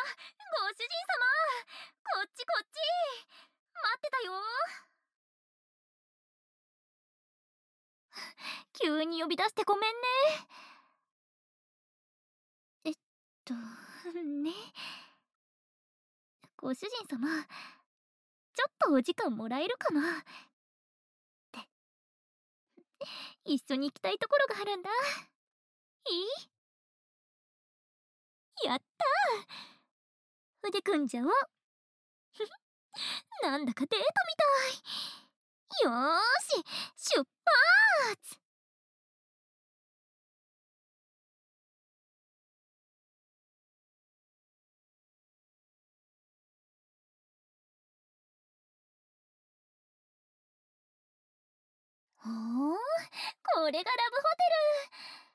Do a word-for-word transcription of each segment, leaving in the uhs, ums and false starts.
ご主人様、こっちこっち、待ってたよ。急に呼び出してごめんね。えっとね、ご主人様、ちょっとお時間もらえるかなって。一緒に行きたいところがあるんだ。いい？やったー、腕組んじゃおう。なんだかデートみたい。よーし、出発。ほー、これがラブホテル。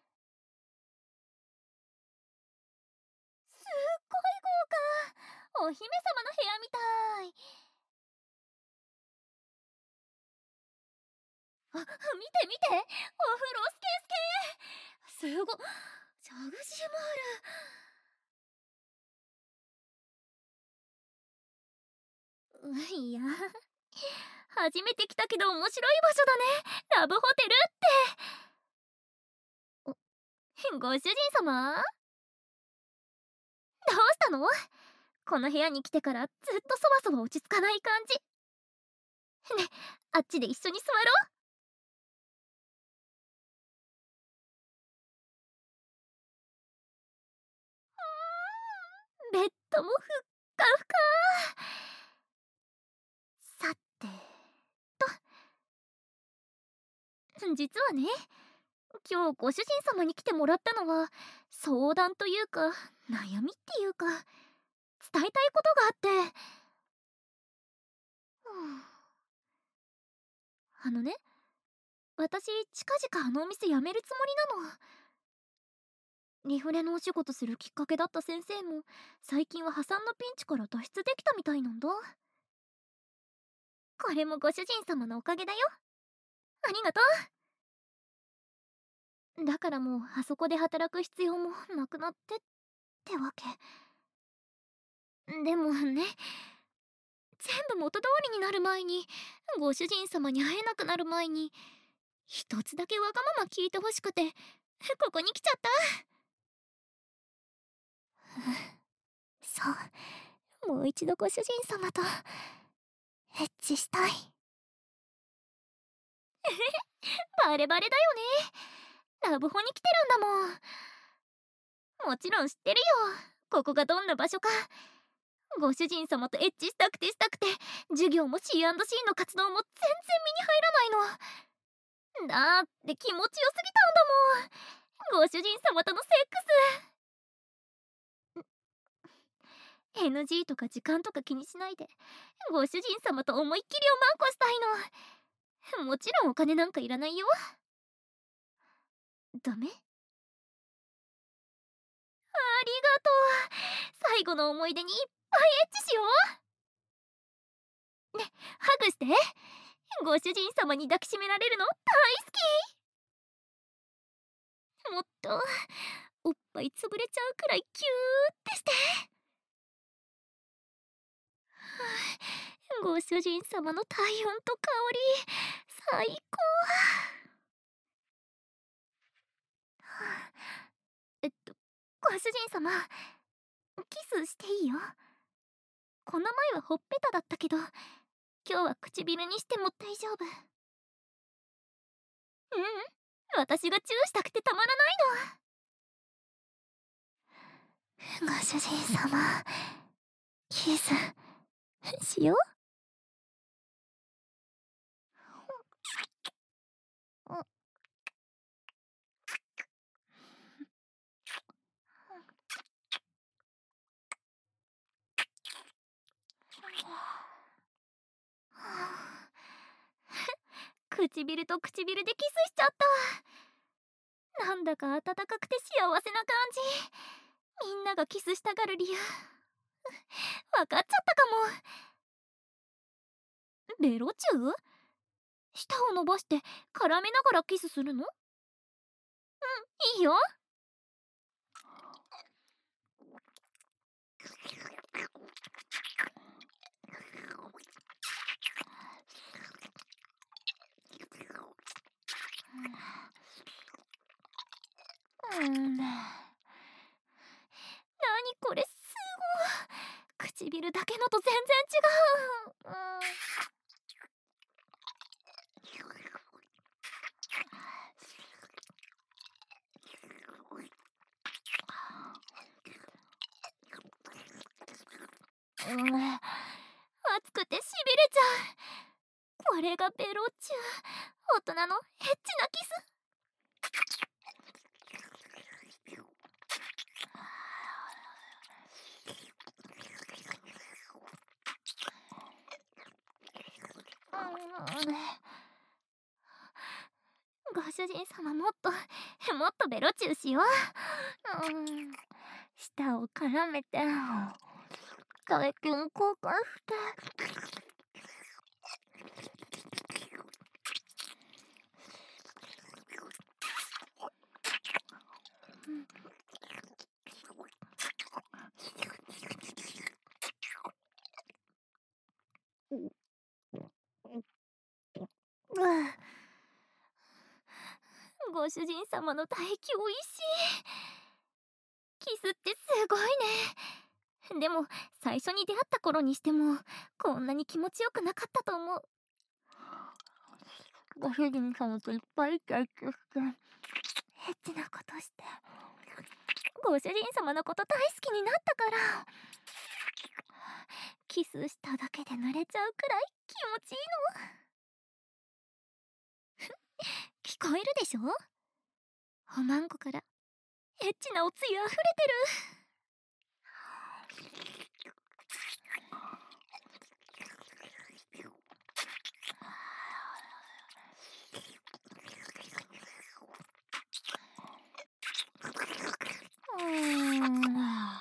すっごい豪華。お姫様の部屋みたい。あ、見て見て、お風呂スケスケ。すご、ジャグジーもある。ういや、初めて来たけど面白い場所だね、ラブホテルって。お、ご主人様、どうしたの？この部屋に来てからずっとそわそわ落ち着かない感じ。ね、あっちで一緒に座ろう。ベッドもふっかふか。さてと、実はね、今日ご主人様に来てもらったのは相談というか悩みっていうか伝えたいことがあって。あのね、私近々あのお店辞めるつもりなの。リフレのお仕事するきっかけだった先生も最近は破産のピンチから脱出できたみたいなんだ。これもご主人様のおかげだよ。ありがとう。だからもうあそこで働く必要もなくなってってわけ。でもね、全部元通りになる前に、ご主人様に会えなくなる前に、一つだけわがまま聞いてほしくてここに来ちゃった。そう、もう一度ご主人様とエッチしたい。バレバレだよね、ラブホに来てるんだもん。もちろん知ってるよ、ここがどんな場所か。ご主人様とエッチしたくてしたくて、授業も シーアンドシー の活動も全然身に入らないの。だって気持ちよすぎたんだもん、ご主人様とのセックス。 エヌジー とか時間とか気にしないでご主人様と思いっきりおまんこしたいの。もちろんお金なんかいらないよ。ダメ？ありがとう、最後の思い出にいっぱいエッチしよう。ね、ハグして。ご主人様に抱きしめられるの大好き。もっとおっぱい潰れちゃうくらいキューってして。ご主人様の体温と香り最高。えっとご主人様、キスしていいよ。この前はほっぺただったけど今日は唇にしても大丈夫。ううん、私がチューしたくてたまらないの。ご主人様、キスしよう。唇と唇でキスしちゃった。なんだか温かくて幸せな感じ。みんながキスしたがる理由分かっちゃったかも。ベロチュー？舌を伸ばして絡めながらキスするの？うん、いいよ。 うん。なにこれ、すごい。唇だけのと全然違う。うん。うん、熱くてしびれちゃう。これがベロチュー、大人のエッチなキス。うん、ご主人様、もっともっとベロチューしよう。うん、舌を絡めて最近後悔して。うん、ご主人様の唾液おいしい。キスってすごいね。でも最初に出会った頃にしてもこんなに気持ちよくなかったと思う。ご主人様といっぱいイチャイチャしてエッチなことしてご主人様のこと大好きになったから、キスしただけで濡れちゃうくらい気持ちいいの。聞こえるでしょ、おまんこからエッチなおつゆあふれてる。うーん、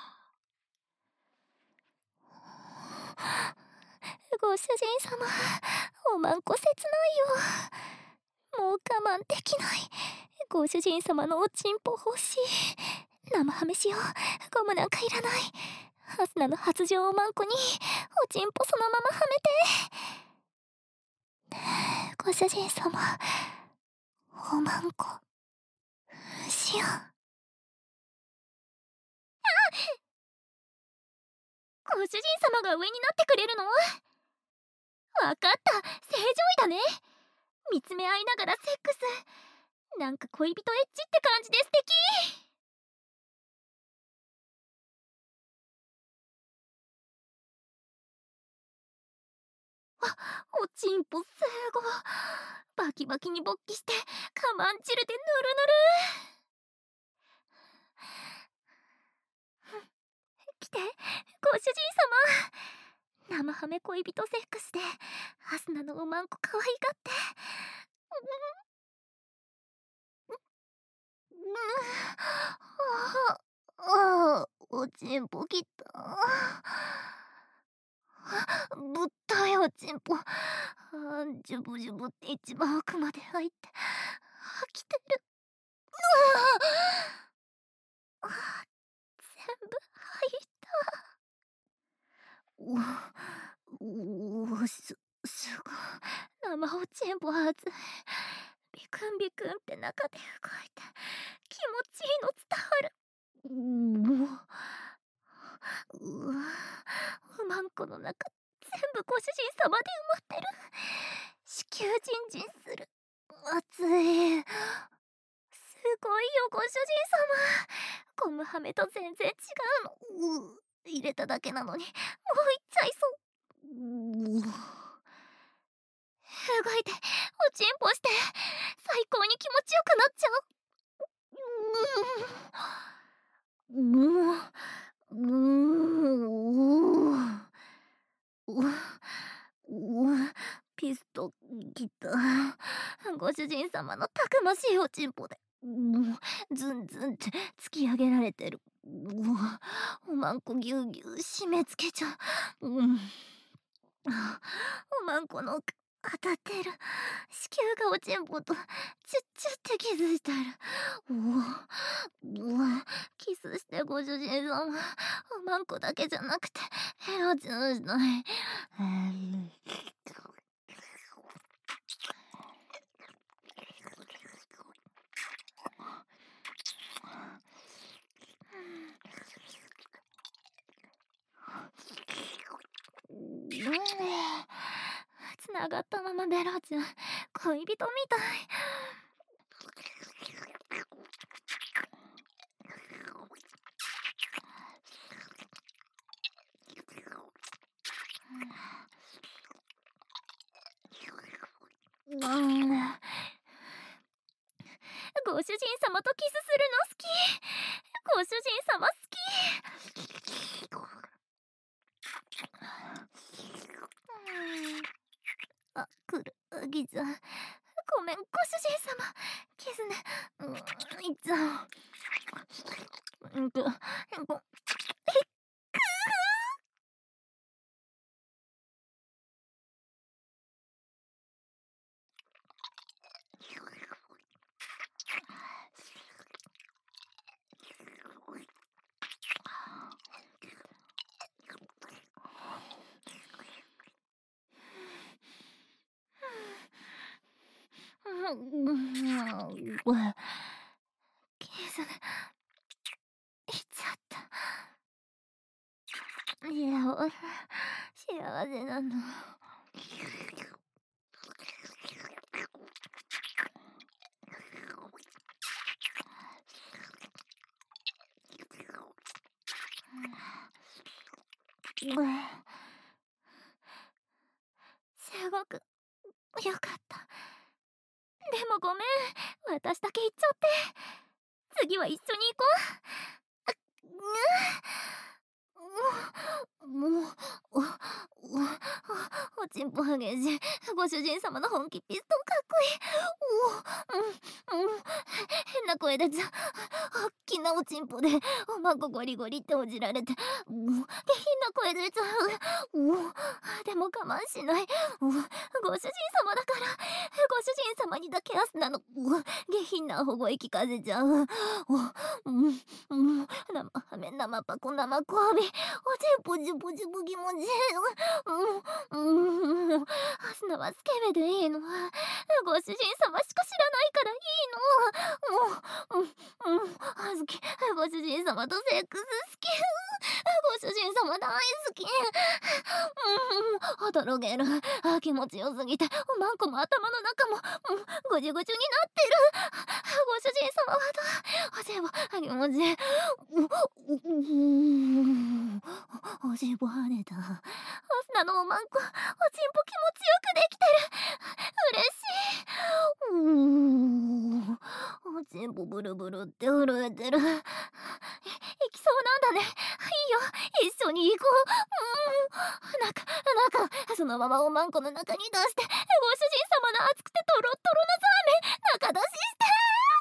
ご主人様、おまんこ切ないよ。もう我慢できない。ご主人様のおちんぽ欲しい。生ハメしよう。ゴムなんかいらない。ハスナの発情おまんこにおちんぽそのままはめて。ご主人様、おまんこしよう。ご主人様が上になってくれるの？わかった、正常位だね。見つめ合いながらセックス、なんか恋人エッチって感じで素敵。あ、おちんぽすごい。バキバキに勃起してカマンチルでぬるぬる。来て、ご主人様。生ハメ恋人セックスでハスナのおまんこ可愛がって。うん、ああ、おちんぽきた。ぶったいおちんぽ。あ、ジュブジュブって一番奥まで入って飽きてる。ああ、全部入った。おお、すすごい。生おちんぽ熱い。ビクンビクンって中で動いて気持ちいいの伝わる。うわうわ、おまんこの中全部ご主人様で埋まってる。子宮じんじんする。熱い。すごいよご主人様。ゴムはめと全然違うの。う入れただけなのにもういっちゃいそう。う動いておちんぽして最高に気持ちよくなっちゃう。ううううううピストきた。ご主人様のたくましいおちんぽでズンズンって突き上げられてる。うわ、おまんこぎゅうぎゅう締め付けちゃう。うん、おまんこの当たってる。子宮がおちんぽとチュッチュってキスしてる。うわうわ、キスしてご主人様。おまんこだけじゃなくてエロチューしたい。 繋がったままベロちゃん恋人みたい。うん、ご主人様とキスするの好き。ご主人様好き。あ、くるぎちゃん、ごめんご主人様。キスね。うん、いっちゃん。うんと、ご、キスね。いっちゃった。いや、幸せなの。すごくよかった。でもごめん、私だけ行っちゃって。次は一緒に行こう。もう、もう、お、お、お、おちんぽ激しい。ご主人様の本気ピストンかっこいい。お、うん、うん、変な声出ちゃう。おっきなおちんぽで、おまんこゴリゴリっておじられて、お、下品な声出ちゃう。お、でも我慢しない。お、ご主人様だから。ご主人様にだけアスナの、お、下品な保護液聞かせちゃう。お、うん、うん、生ハメ、生パコ、生コアビ、おちんぽじゅぽじゅぽ気持ちいい。うん、うん、アスナはスケベでいいの。ご主人様しか知らないからいいの。うん、うん、あずき、ご主人様とセックス好き。ご主人様大好き。うん、おとろげる。あ、気持ちよすぎて、おまんこも頭の中も、うん、ぐじゅぐじゅになってる。ご主人様はどう、おしぼ、気持ちいい。お、おしぼ跳ねた。アスナのおまんこ、おちんぽ気持ちよくできてる。嬉しい。うーん、おちんぽブルブルって震えてる。い、行きそうなんだね。いいよ、一緒に行こう。うん、中、中、そのままおまんこの中に出して、ご主人様の熱くてトロットロのザーメン、中出しして。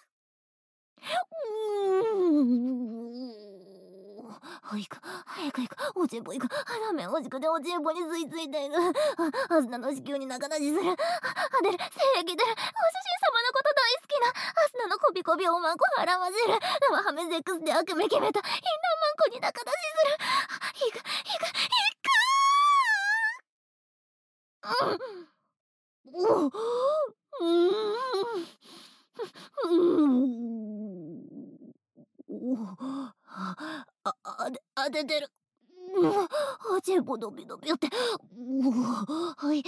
うーん。おいか、早く行く。おちんぽ行く。ラーメン欲しくておちんぽに吸い付いている。あ、アスナの子宮に中出しする。あ、出る、精液出る。ご主人様のこと大好きな。アスナのこびこびおまんこ払わせる。生ハメセックスで悪夢決めた。インナーマンコに中出しする。行く、行く、行く。うん。うん。うん。お、あ、あ、あで、あでてる。うん、あちんぽドビドビって。うお、はい、いく。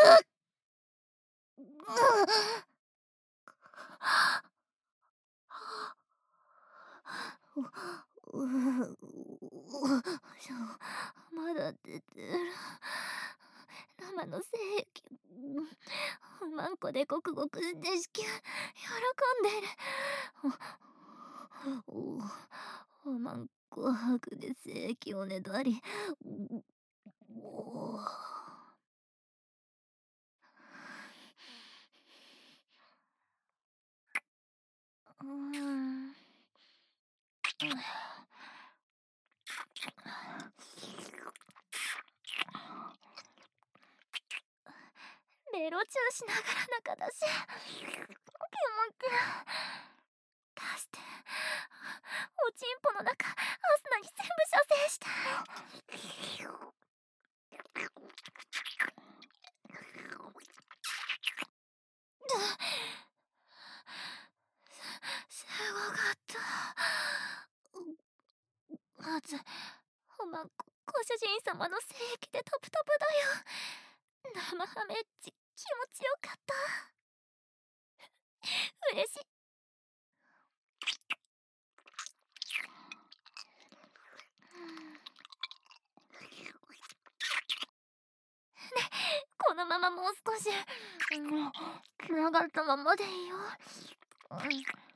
うん。う、う、しょ、まだ出てる。生の精液。おまんこでごくごくして子宮、喜んでる。お、お、おまんこ白で精液をねだり。お、うん。ベロチューしながら中だし。気持ち出して。おちんぽの中、アスナに全部射精して。す、すごかった。まず、おまんこ、ご主人様の精液でタプタプだよ。 生ハメッチ気持ちよかった。嬉しい。このままもう少し、うん、つながったままでいいよ。うん